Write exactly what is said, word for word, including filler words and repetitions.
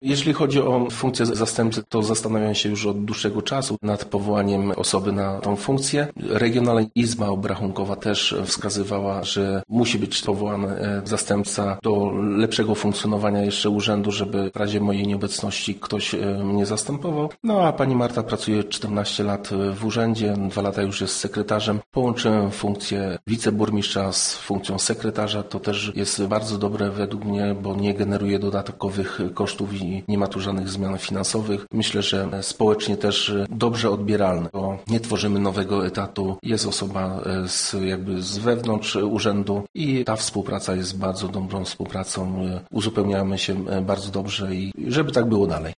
Jeśli chodzi o funkcję zastępcy, to zastanawiam się już od dłuższego czasu nad powołaniem osoby na tą funkcję. Regionalna Izba Obrachunkowa też wskazywała, że musi być powołany zastępca do lepszego funkcjonowania jeszcze urzędu, żeby w razie mojej nieobecności ktoś mnie zastępował. No a pani Marta pracuje czternaście lat w urzędzie, dwa lata już jest sekretarzem. Połączyłem funkcję wiceburmistrza z funkcją sekretarza. To też jest bardzo dobre według mnie, bo nie generuje dodatkowych kosztów i nie ma tu żadnych zmian finansowych. Myślę, że społecznie też dobrze odbieralne, bo nie tworzymy nowego etatu. Jest osoba z, jakby z wewnątrz urzędu i ta współpraca jest bardzo dobrą współpracą. Uzupełniamy się bardzo dobrze i żeby tak było dalej.